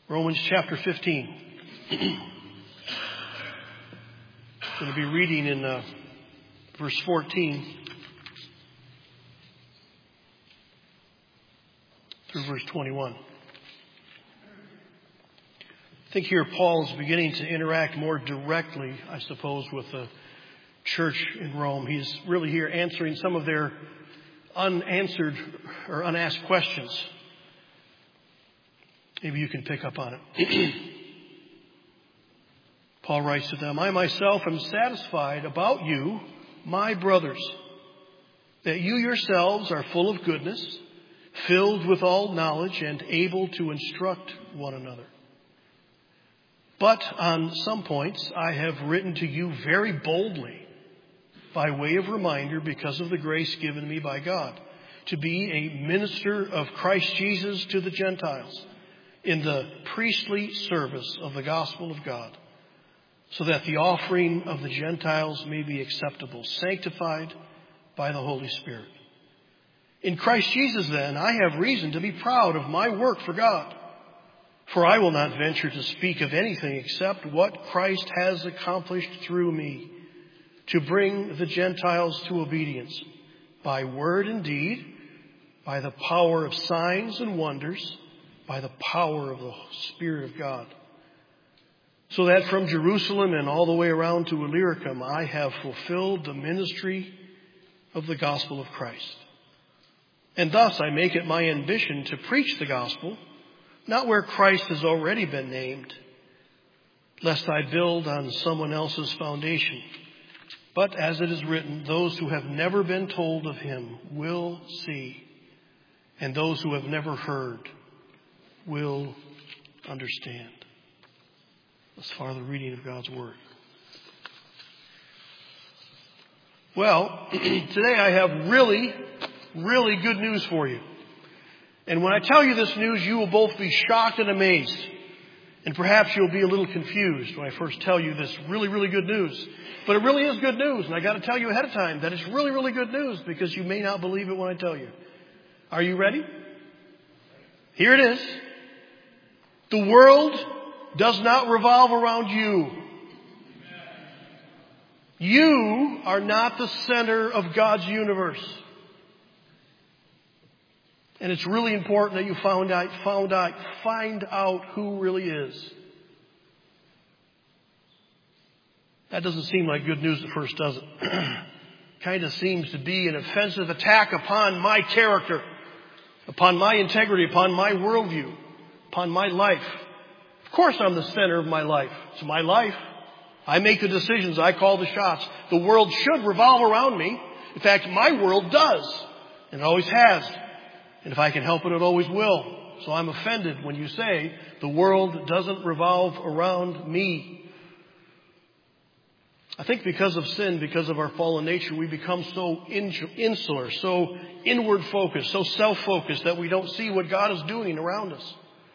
Romans chapter 15. I'm going to be reading in verse 14 through verse 21. I think here Paul is beginning to interact more directly, I suppose, with the church in Rome. He's really here answering some of their unanswered or unasked questions. Maybe you can pick up on it. Paul writes to them, I myself am satisfied about you, my brothers, that you yourselves are full of goodness, filled with all knowledge, and able to instruct one another. But on some points I have written to you very boldly, by way of reminder, because of the grace given me by God, to be a minister of Christ Jesus to the Gentiles, in the priestly service of the gospel of God, so that the offering of the Gentiles may be acceptable, sanctified by the Holy Spirit. In Christ Jesus, then, I have reason to be proud of my work for God. For I will not venture to speak of anything except what Christ has accomplished through me, to bring the Gentiles to obedience, by word and deed, by the power of signs and wonders, by the power of the Spirit of God. So that from Jerusalem and all the way around to Illyricum, I have fulfilled the ministry of the gospel of Christ. And thus I make it my ambition to preach the gospel, not where Christ has already been named, lest I build on someone else's foundation. But as it is written, those who have never been told of him will see, and those who have never heard will understand. As far as the reading of God's Word. Well, today I have really, really good news for you. And when I tell you this news, you will both be shocked and amazed. And perhaps you'll be a little confused when I first tell you this really, really good news. But it really is good news. And I got to tell you ahead of time that it's really, really good news, because you may not believe it when I tell you. Are you ready? Here it is. The world does not revolve around you. You are not the center of God's universe. And it's really important that you find out who really is. That doesn't seem like good news at first, does it? Kind of seems to be an offensive attack upon my character, upon my integrity, upon my worldview, upon my life. Of course I'm the center of my life. It's my life. I make the decisions. I call the shots. The world should revolve around me. In fact, my world does. And it always has. And if I can help it, it always will. So I'm offended when you say the world doesn't revolve around me. I think because of sin, because of our fallen nature, we become so insular, so inward focused, so self-focused that we don't see what God is doing around us.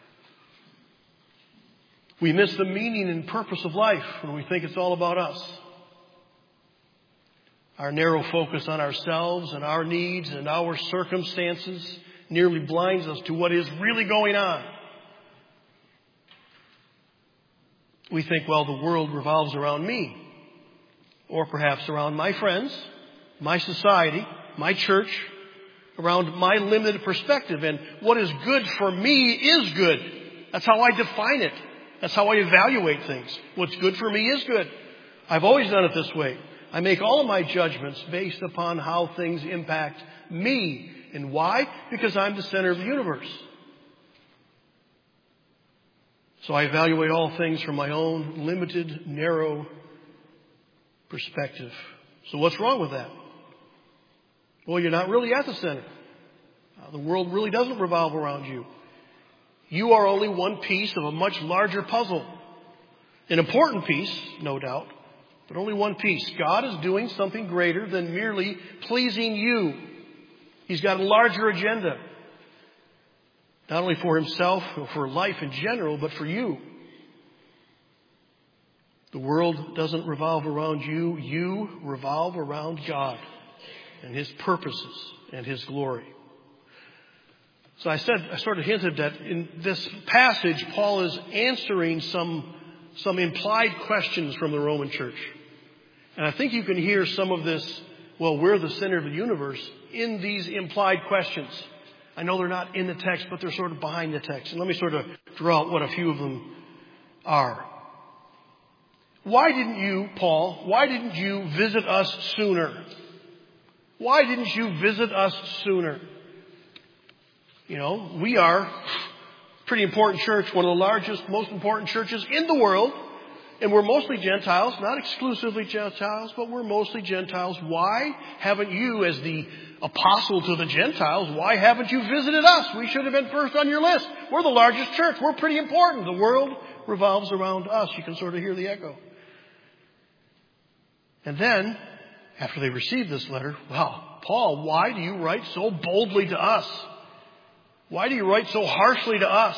We miss the meaning and purpose of life when we think it's all about us. Our narrow focus on ourselves and our needs and our circumstances nearly blinds us to what is really going on. We think, well, the world revolves around me, or perhaps around my friends, my society, my church, around my limited perspective. And what is good for me is good. That's how I define it. That's how I evaluate things. What's good for me is good. I've always done it this way. I make all of my judgments based upon how things impact me. And why? Because I'm the center of the universe. So I evaluate all things from my own limited, narrow perspective. So what's wrong with that? Well, you're not really at the center. The world really doesn't revolve around you. You are only one piece of a much larger puzzle. An important piece, no doubt, but only one piece. God is doing something greater than merely pleasing you. He's got a larger agenda. Not only for himself or for life in general, but for you. The world doesn't revolve around you. You revolve around God and his purposes and his glory. So I sort of hinted that in this passage, Paul is answering some implied questions from the Roman church. And I think you can hear some of this, well, we're the center of the universe, in these implied questions. I know they're not in the text, but they're sort of behind the text. And let me sort of draw out what a few of them are. Why didn't you visit us sooner? Why didn't you visit us sooner? You know, we are a pretty important church, one of the largest, most important churches in the world. And we're mostly Gentiles, not exclusively Gentiles, but we're mostly Gentiles. Why haven't you, as the apostle to the Gentiles, why haven't you visited us? We should have been first on your list. We're the largest church. We're pretty important. The world revolves around us. You can sort of hear the echo. And then, after they received this letter, well, Paul, why do you write so boldly to us? Why do you write so harshly to us?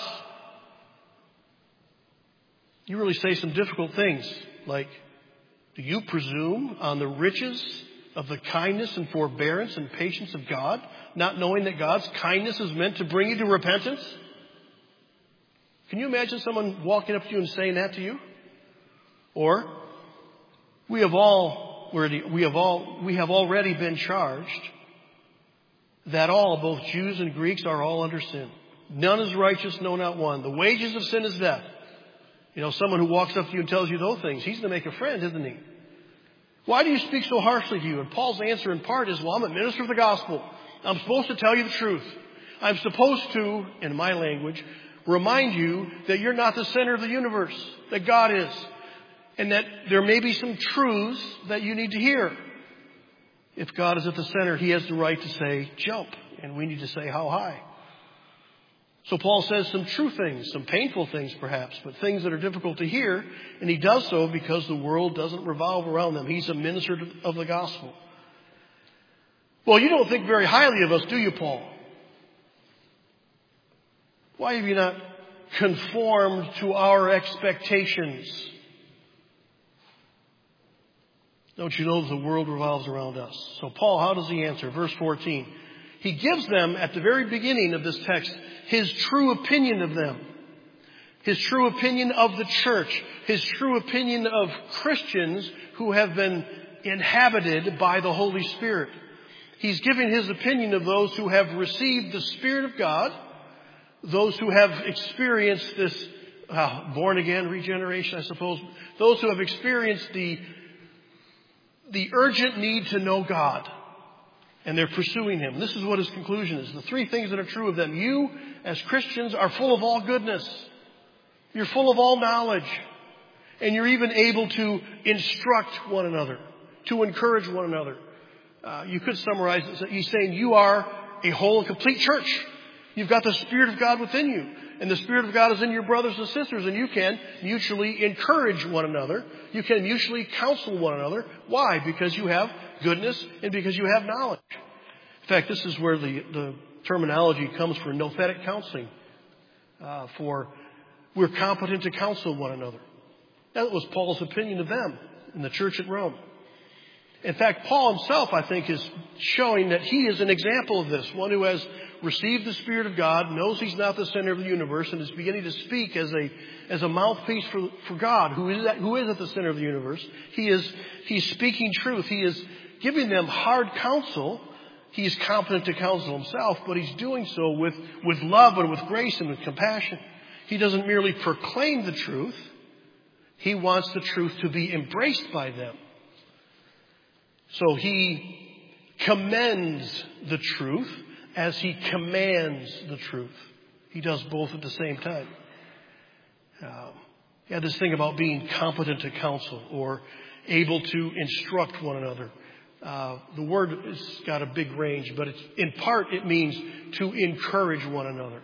You really say some difficult things, like, do you presume on the riches of the kindness and forbearance and patience of God, not knowing that God's kindness is meant to bring you to repentance? Can you imagine someone walking up to you and saying that to you? Or, we have already been charged that all, both Jews and Greeks, are all under sin. None is righteous, no, not one. The wages of sin is death. You know, someone who walks up to you and tells you those things, he's going to make a friend, isn't he? Why do you speak so harshly to you? And Paul's answer in part is, well, I'm a minister of the gospel. I'm supposed to tell you the truth. I'm supposed to, in my language, remind you that you're not the center of the universe, that God is. And that there may be some truths that you need to hear. If God is at the center, he has the right to say, jump. And we need to say, how high? So Paul says some true things, some painful things perhaps, but things that are difficult to hear. And he does so because the world doesn't revolve around them. He's a minister of the gospel. Well, you don't think very highly of us, do you, Paul? Why have you not conformed to our expectations? Don't you know that the world revolves around us? So Paul, how does he answer? Verse 14. He gives them, at the very beginning of this text, his true opinion of them. His true opinion of the church. His true opinion of Christians who have been inhabited by the Holy Spirit. He's giving his opinion of those who have received the Spirit of God. Those who have experienced this born again regeneration, I suppose. Those who have experienced the urgent need to know God. And they're pursuing him. This is what his conclusion is. The three things that are true of them. You, as Christians, are full of all goodness. You're full of all knowledge. And you're even able to instruct one another. To encourage one another. You could summarize it. He's saying you are a whole and complete church. You've got the Spirit of God within you. And the Spirit of God is in your brothers and sisters. And you can mutually encourage one another. You can mutually counsel one another. Why? Because you have goodness and because you have knowledge. In fact, this is where the terminology comes for nouthetic counseling. For we're competent to counsel one another. That was Paul's opinion of them in the church at Rome. In fact, Paul himself, I think, is showing that he is an example of this. One who has received the Spirit of God, knows he's not the center of the universe, and is beginning to speak as a mouthpiece for God, who is at the center of the universe. He's speaking truth. He is giving them hard counsel. He is competent to counsel himself, but he's doing so with love and with grace and with compassion. He doesn't merely proclaim the truth. He wants the truth to be embraced by them. So he commends the truth as he commands the truth. He does both at the same time. This thing about being competent to counsel or able to instruct one another. The word has got a big range, but in part it means to encourage one another.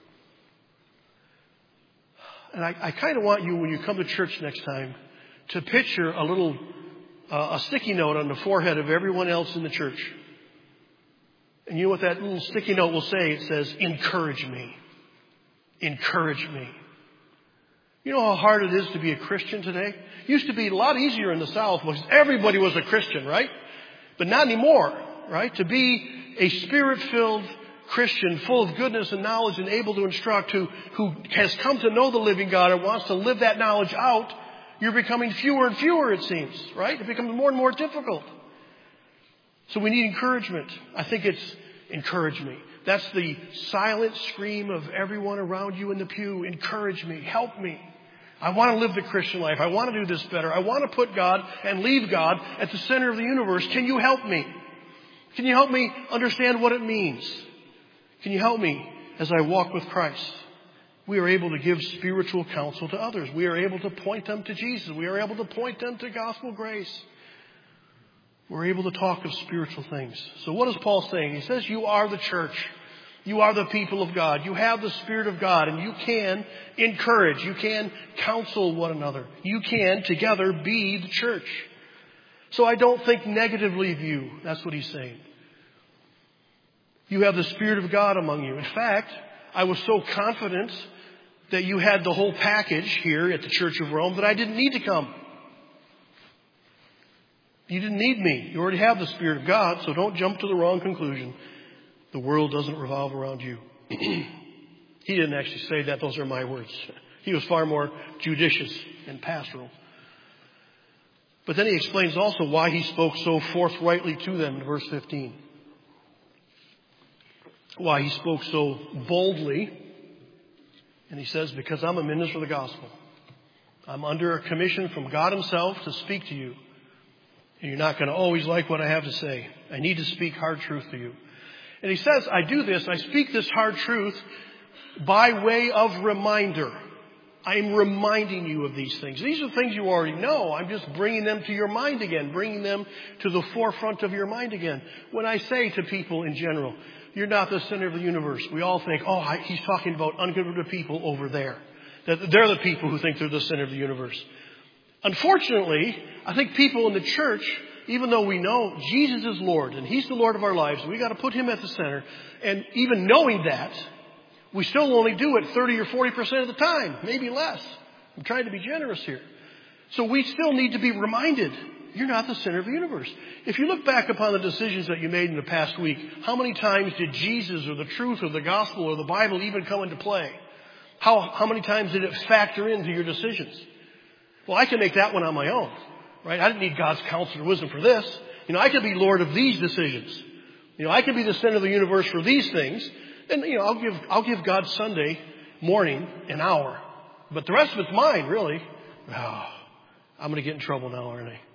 And I kind of want you, when you come to church next time, to picture a sticky note on the forehead of everyone else in the church. And you know what that little sticky note will say? It says, encourage me. Encourage me. You know how hard it is to be a Christian today? It used to be a lot easier in the South because everybody was a Christian, right? But not anymore, right? To be a Spirit-filled, Christian full of goodness and knowledge and able to instruct who has come to know the living God and wants to live that knowledge out, you're becoming fewer and fewer, it seems, right? It becomes more and more difficult. So we need encouragement. I think it's encourage me. That's the silent scream of everyone around you in the pew. Encourage me. Help me. I want to live the Christian life. I want to do this better. I want to put God and leave God at the center of the universe. Can you help me? Can you help me understand what it means? Can you help me as I walk with Christ? We are able to give spiritual counsel to others. We are able to point them to Jesus. We are able to point them to gospel grace. We're able to talk of spiritual things. So what is Paul saying? He says you are the church. You are the people of God. You have the Spirit of God, and you can encourage. You can counsel one another. You can together be the church. So I don't think negatively of you. That's what he's saying. You have the Spirit of God among you. In fact, I was so confident that you had the whole package here at the Church of Rome that I didn't need to come. You didn't need me. You already have the Spirit of God, so don't jump to the wrong conclusion. The world doesn't revolve around you. He didn't actually say that. Those are my words. He was far more judicious and pastoral. But then he explains also why he spoke so forthrightly to them in verse 15. Why he spoke so boldly. And he says, because I'm a minister of the gospel. I'm under a commission from God himself to speak to you. And you're not going to always like what I have to say. I need to speak hard truth to you. And he says, I do this, I speak this hard truth by way of reminder. I'm reminding you of these things. These are things you already know. I'm just bringing them to your mind again, bringing them to the forefront of your mind again. When I say to people in general, you're not the center of the universe, we all think, he's talking about unconverted people over there. That they're the people who think they're the center of the universe. Unfortunately, I think people in the church, even though we know Jesus is Lord and he's the Lord of our lives, we got to put him at the center. And even knowing that, we still only do it 30 or 40% of the time, maybe less. I'm trying to be generous here. So we still need to be reminded, you're not the center of the universe. If you look back upon the decisions that you made in the past week, how many times did Jesus or the truth or the gospel or the Bible even come into play? How many times did it factor into your decisions? Well, I can make that one on my own, right? I didn't need God's counsel or wisdom for this. I can be Lord of these decisions. I can be the center of the universe for these things. And, I'll give God Sunday morning an hour. But the rest of it's mine, really. Oh, I'm going to get in trouble now, aren't I?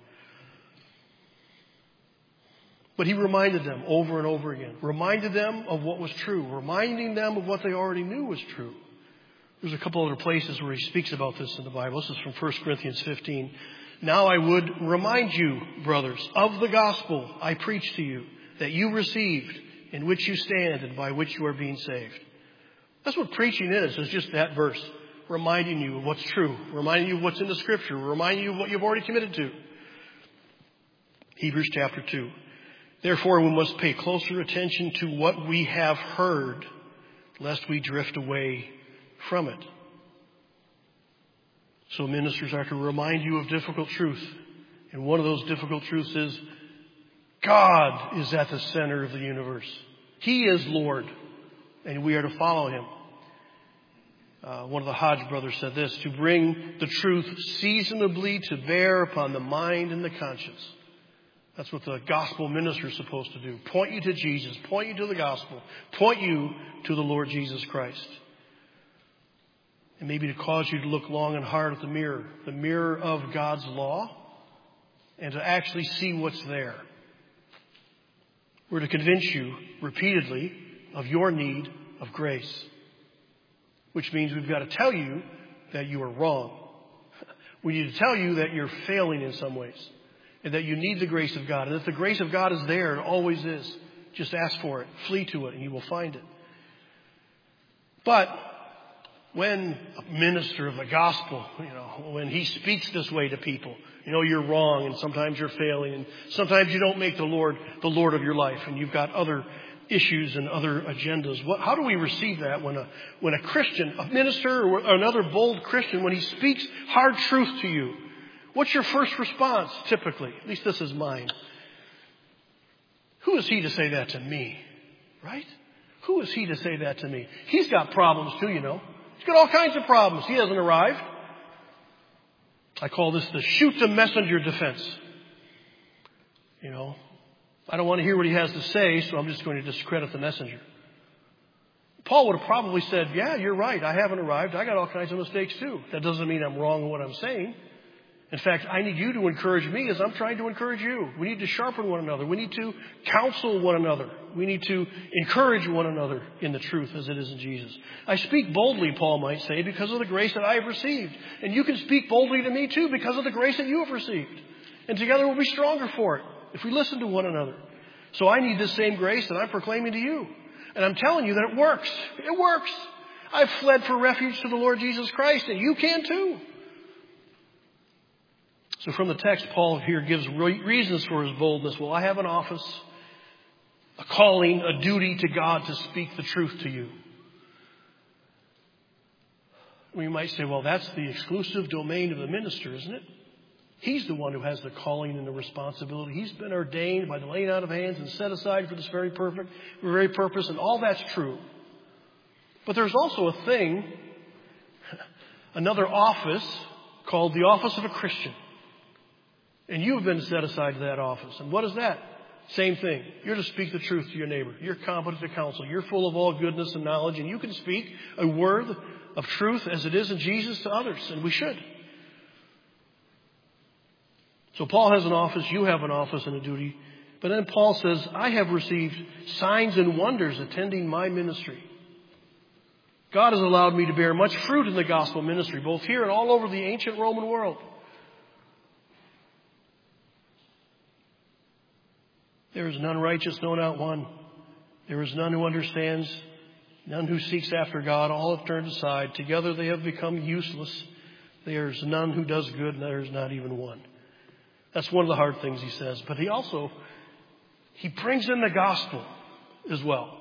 But he reminded them over and over again. Reminded them of what was true. Reminding them of what they already knew was true. There's a couple other places where he speaks about this in the Bible. This is from 1 Corinthians 15. Now I would remind you, brothers, of the gospel I preached to you, that you received, in which you stand and by which you are being saved. That's what preaching is just that verse. Reminding you of what's true. Reminding you of what's in the Scripture. Reminding you of what you've already committed to. Hebrews chapter 2. Therefore, we must pay closer attention to what we have heard, lest we drift away from it. So ministers are to remind you of difficult truth. And one of those difficult truths is God is at the center of the universe. He is Lord, and we are to follow him. One of the Hodge brothers said this, to bring the truth seasonably to bear upon the mind and the conscience. That's what the gospel minister is supposed to do. Point you to Jesus, point you to the gospel, point you to the Lord Jesus Christ. And maybe to cause you to look long and hard at the mirror of God's law, and to actually see what's there. We're to convince you repeatedly of your need of grace, which means we've got to tell you that you are wrong. We need to tell you that you're failing in some ways, and that you need the grace of God. And if the grace of God is there, it always is. Just ask for it, flee to it, and you will find it. But when a minister of the gospel, when he speaks this way to people, you're wrong, and sometimes you're failing, and sometimes you don't make the Lord of your life, and you've got other issues and other agendas. How do we receive that when a Christian, a minister or another bold Christian, when he speaks hard truth to you? What's your first response typically? At least this is mine. Who is he to say that to me? Right? Who is he to say that to me? He's got problems too, you know. He's got all kinds of problems. He hasn't arrived. I call this the shoot the messenger defense. You know, I don't want to hear what he has to say, so I'm just going to discredit the messenger. Paul would have probably said, yeah, you're right. I haven't arrived. I got all kinds of mistakes too. That doesn't mean I'm wrong in what I'm saying. In fact, I need you to encourage me as I'm trying to encourage you. We need to sharpen one another. We need to counsel one another. We need to encourage one another in the truth as it is in Jesus. I speak boldly, Paul might say, because of the grace that I have received. And you can speak boldly to me too because of the grace that you have received. And together we'll be stronger for it if we listen to one another. So I need this same grace that I'm proclaiming to you. And I'm telling you that it works. It works. I've fled for refuge to the Lord Jesus Christ, and you can too. So from the text, Paul here gives reasons for his boldness. Well, I have an office, a calling, a duty to God to speak the truth to you. We might say, well, that's the exclusive domain of the minister, isn't it? He's the one who has the calling and the responsibility. He's been ordained by the laying out of hands and set aside for this very purpose, and all that's true. But there's also a thing, another office called the office of a Christian. And you've been set aside to that office. And what is that? Same thing. You're to speak the truth to your neighbor. You're competent to counsel. You're full of all goodness and knowledge. And you can speak a word of truth as it is in Jesus to others. And we should. So Paul has an office. You have an office and a duty. But then Paul says, I have received signs and wonders attending my ministry. God has allowed me to bear much fruit in the gospel ministry, both here and all over the ancient Roman world. There is none righteous, no, not one. There is none who understands, none who seeks after God. All have turned aside. Together they have become useless. There is none who does good, and there is not even one. That's one of the hard things he says. But he brings in the gospel as well.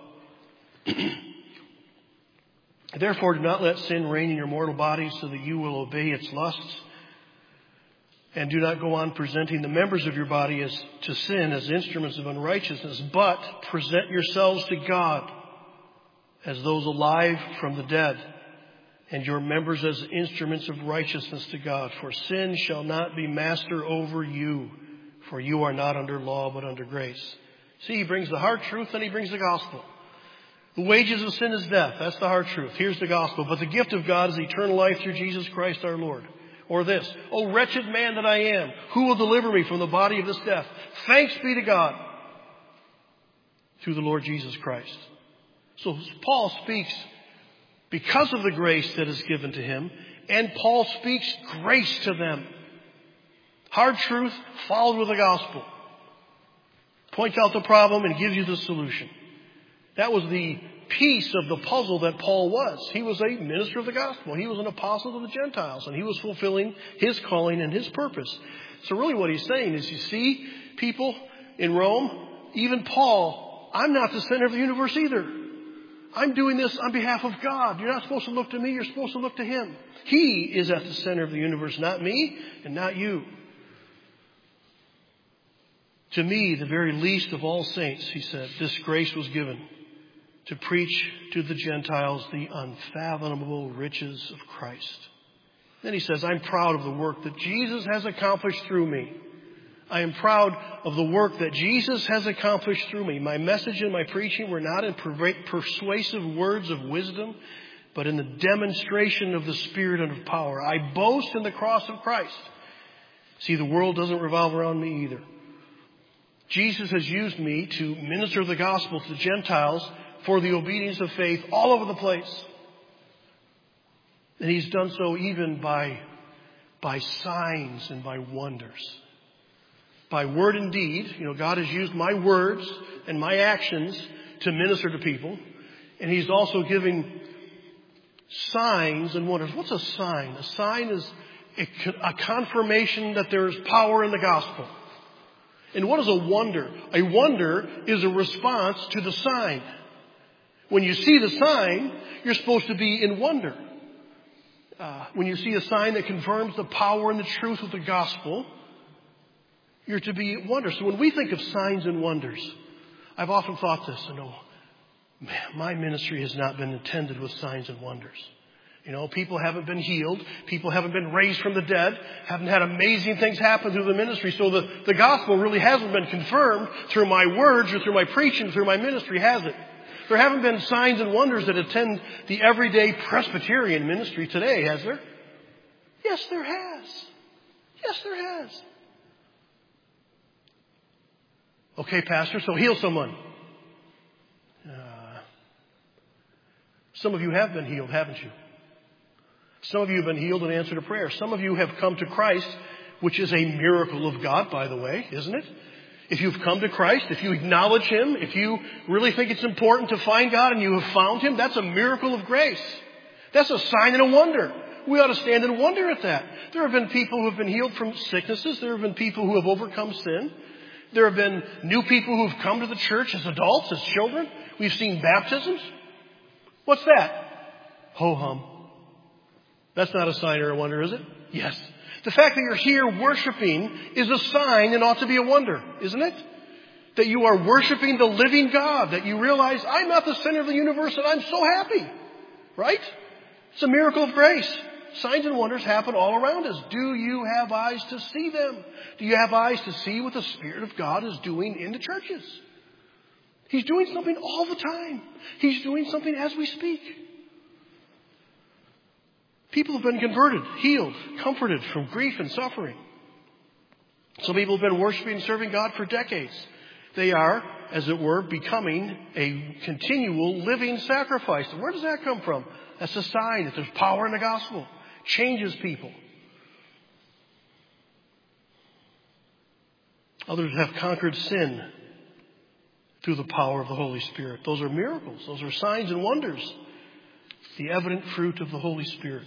Therefore, do not let sin reign in your mortal bodies so that you will obey its lusts. And do not go on presenting the members of your body to sin as instruments of unrighteousness, but present yourselves to God as those alive from the dead, and your members as instruments of righteousness to God. For sin shall not be master over you, for you are not under law, but under grace. See, he brings the hard truth and he brings the gospel. The wages of sin is death. That's the hard truth. Here's the gospel. But the gift of God is eternal life through Jesus Christ our Lord. Or this, O wretched man that I am, who will deliver me from the body of this death? Thanks be to God through the Lord Jesus Christ. So Paul speaks because of the grace that is given to him, and Paul speaks grace to them. Hard truth followed with the gospel. Points out the problem and gives you the solution. That was the piece of the puzzle that Paul was. He was a minister of the gospel. He was an apostle to the Gentiles, and he was fulfilling his calling and his purpose. So really what he's saying is, you see, people in Rome, even Paul, I'm not the center of the universe either. I'm doing this on behalf of God. You're not supposed to look to me. You're supposed to look to him. He is at the center of the universe, not me and not you. To me, the very least of all saints, he said, this grace was given to preach to the Gentiles the unfathomable riches of Christ. Then he says, I'm proud of the work that Jesus has accomplished through me. I am proud of the work that Jesus has accomplished through me. My message and my preaching were not in persuasive words of wisdom, but in the demonstration of the Spirit and of power. I boast in the cross of Christ. See, the world doesn't revolve around me either. Jesus has used me to minister the gospel to the Gentiles for the obedience of faith all over the place. And he's done so even by signs and by wonders. By word and deed. You know, God has used my words and my actions to minister to people. And he's also giving signs and wonders. What's a sign? A sign is a confirmation that there is power in the gospel. And what is a wonder? A wonder is a response to the sign. When you see the sign, you're supposed to be in wonder. When you see a sign that confirms the power and the truth of the gospel, you're to be in wonder. So when we think of signs and wonders, I've often thought this, Man, my ministry has not been attended with signs and wonders. You know, people haven't been healed. People haven't been raised from the dead. Haven't had amazing things happen through the ministry. So the gospel really hasn't been confirmed through my words or through my preaching, through my ministry, has it? There haven't been signs and wonders that attend the everyday Presbyterian ministry today, has there? Yes, there has. Yes, there has. Okay, Pastor, so heal someone. Some of you have been healed, haven't you? Some of you have been healed and answered a prayer. Some of you have come to Christ, which is a miracle of God, by the way, isn't it? If you've come to Christ, if you acknowledge Him, if you really think it's important to find God and you have found Him, that's a miracle of grace. That's a sign and a wonder. We ought to stand and wonder at that. There have been people who have been healed from sicknesses. There have been people who have overcome sin. There have been new people who have come to the church as adults, as children. We've seen baptisms. What's that? Ho-hum. That's not a sign or a wonder, is it? Yes. The fact that you're here worshiping is a sign and ought to be a wonder, isn't it? That you are worshiping the living God, that you realize, I'm not the center of the universe and I'm so happy. Right? It's a miracle of grace. Signs and wonders happen all around us. Do you have eyes to see them? Do you have eyes to see what the Spirit of God is doing in the churches? He's doing something all the time. He's doing something as we speak. People have been converted, healed, comforted from grief and suffering. Some people have been worshiping and serving God for decades. They are, as it were, becoming a continual living sacrifice. And where does that come from? That's a sign that there's power in the gospel. Changes people. Others have conquered sin through the power of the Holy Spirit. Those are miracles. Those are signs and wonders. The evident fruit of the Holy Spirit.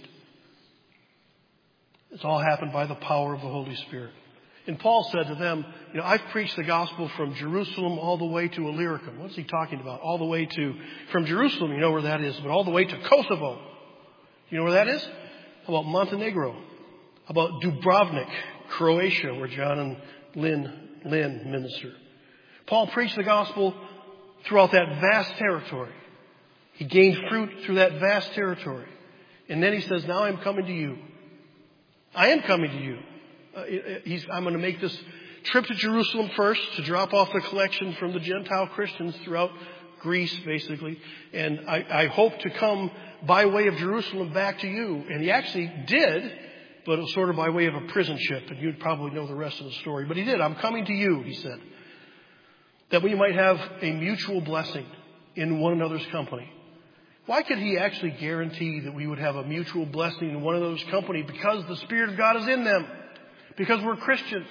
It's all happened by the power of the Holy Spirit. And Paul said to them, you know, I've preached the gospel from Jerusalem all the way to Illyricum. What's he talking about? All the way from Jerusalem, you know where that is, but all the way to Kosovo. You know where that is? How about Montenegro? How about Dubrovnik, Croatia, where John and Lynn minister? Paul preached the gospel throughout that vast territory. He gained fruit through that vast territory. And then he says, now I'm coming to you. I am coming to you. I'm going to make this trip to Jerusalem first to drop off the collection from the Gentile Christians throughout Greece, basically. And I hope to come by way of Jerusalem back to you. And he actually did, but it was sort of by way of a prison ship. And you'd probably know the rest of the story. But he did. I'm coming to you, he said. That we might have a mutual blessing in one another's company. Why could he actually guarantee that we would have a mutual blessing in one another's company? Because the Spirit of God is in them. Because we're Christians.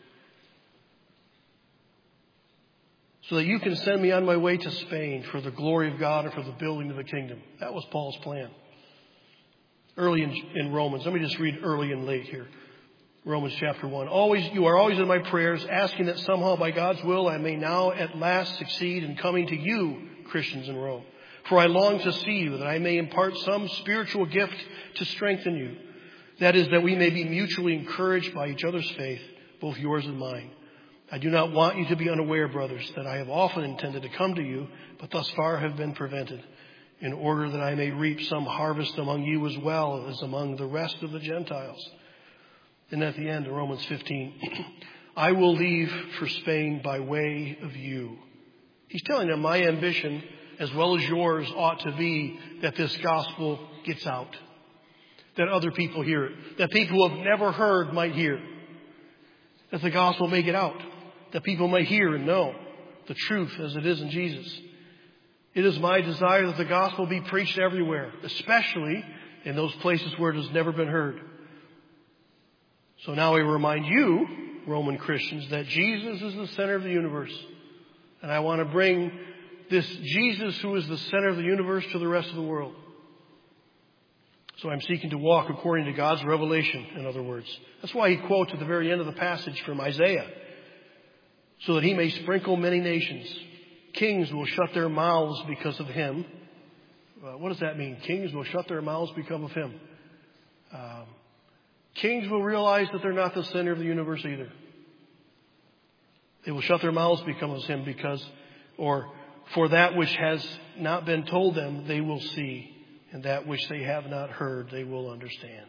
So that you can send me on my way to Spain for the glory of God and for the building of the kingdom. That was Paul's plan. Early in Romans. Let me just read early and late here. Romans chapter 1. You are always in my prayers, asking that somehow by God's will I may now at last succeed in coming to you, Christians in Rome. For I long to see you, that I may impart some spiritual gift to strengthen you. That is, that we may be mutually encouraged by each other's faith, both yours and mine. I do not want you to be unaware, brothers, that I have often intended to come to you, but thus far have been prevented, in order that I may reap some harvest among you as well as among the rest of the Gentiles. And at the end of Romans 15, I will leave for Spain by way of you. He's telling them my ambition, as well as yours, ought to be that this gospel gets out. That other people hear it. That people who have never heard might hear. That the gospel may get out. That people may hear and know the truth as it is in Jesus. It is my desire that the gospel be preached everywhere, especially in those places where it has never been heard. So now I remind you, Roman Christians, that Jesus is the center of the universe. And I want to bring this Jesus who is the center of the universe to the rest of the world. So I'm seeking to walk according to God's revelation, in other words. That's why he quotes at the very end of the passage from Isaiah. So that he may sprinkle many nations. Kings will shut their mouths because of him. What does that mean? Kings will shut their mouths because of him. Kings will realize that they're not the center of the universe either. They will shut their mouths because of him For that which has not been told them, they will see, and that which they have not heard, they will understand.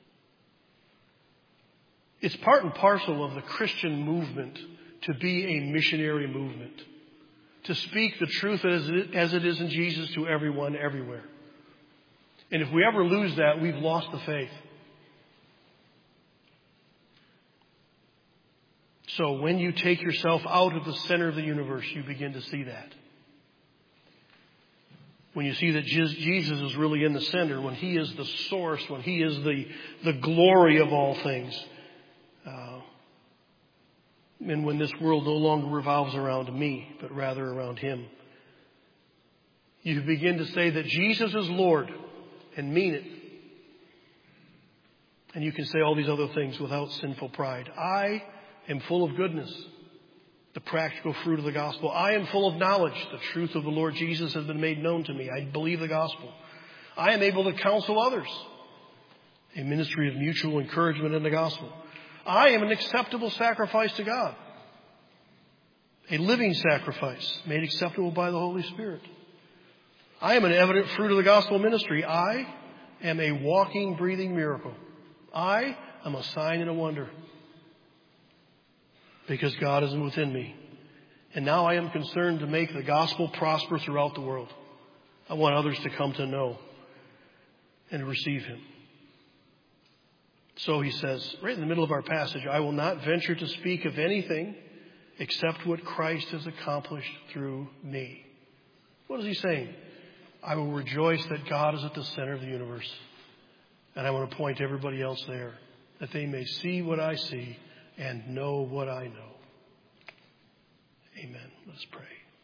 It's part and parcel of the Christian movement to be a missionary movement, to speak the truth as it is in Jesus to everyone, everywhere. And if we ever lose that, we've lost the faith. So when you take yourself out of the center of the universe, you begin to see that. When you see that Jesus is really in the center, when He is the source, when He is the glory of all things, and when this world no longer revolves around me, but rather around Him, you begin to say that Jesus is Lord and mean it. And you can say all these other things without sinful pride. I am full of goodness, the practical fruit of the gospel. I am full of knowledge. The truth of the Lord Jesus has been made known to me. I believe the gospel. I am able to counsel others. A ministry of mutual encouragement in the gospel. I am an acceptable sacrifice to God. A living sacrifice made acceptable by the Holy Spirit. I am an evident fruit of the gospel ministry. I am a walking, breathing miracle. I am a sign and a wonder. Because God is within me. And now I am concerned to make the gospel prosper throughout the world. I want others to come to know and receive Him. So he says, right in the middle of our passage, I will not venture to speak of anything except what Christ has accomplished through me. What is he saying? I will rejoice that God is at the center of the universe. And I want to point everybody else there, that they may see what I see and know what I know. Amen. Let's pray.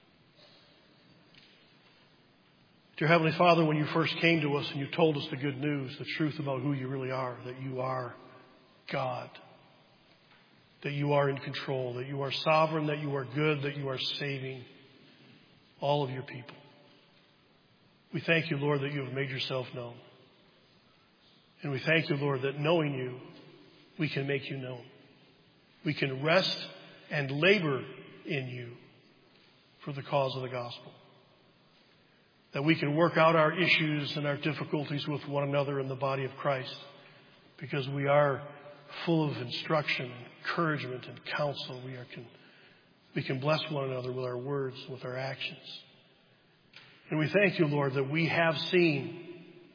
Dear Heavenly Father, when you first came to us and you told us the good news, the truth about who you really are, that you are God, that you are in control, that you are sovereign, that you are good, that you are saving all of your people. We thank you, Lord, that you have made yourself known. And we thank you, Lord, that knowing you, we can make you known. We can rest and labor in you for the cause of the gospel. That we can work out our issues and our difficulties with one another in the body of Christ, because we are full of instruction, encouragement, and counsel. We can bless one another with our words, with our actions. And we thank you, Lord, that we have seen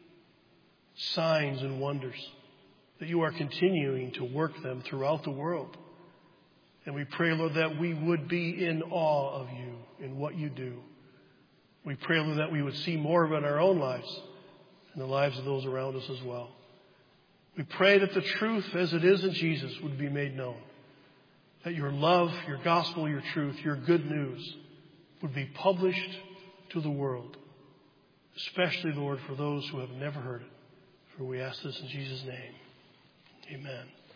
signs and wonders, that you are continuing to work them throughout the world. And we pray, Lord, that we would be in awe of you in what you do. We pray, Lord, that we would see more of it in our own lives and the lives of those around us as well. We pray that the truth as it is in Jesus would be made known. That your love, your gospel, your truth, your good news would be published to the world. Especially, Lord, for those who have never heard it. For we ask this in Jesus' name. Amen.